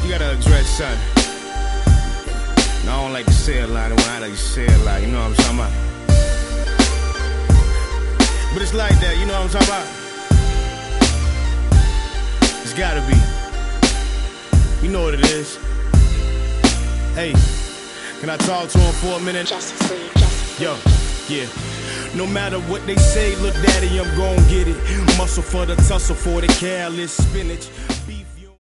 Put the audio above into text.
You gotta address something. No, I don't like to say a lot, and when I like to say a lot, you know what I'm talking about? But it's like that, you know what I'm talking about? It's gotta be. You know what it is. Hey, can I talk to him for a minute? Justice League, Justice League. Yo, yeah. No matter what they say, look daddy, I'm gon' get it. Muscle for the tussle, for the careless spinach.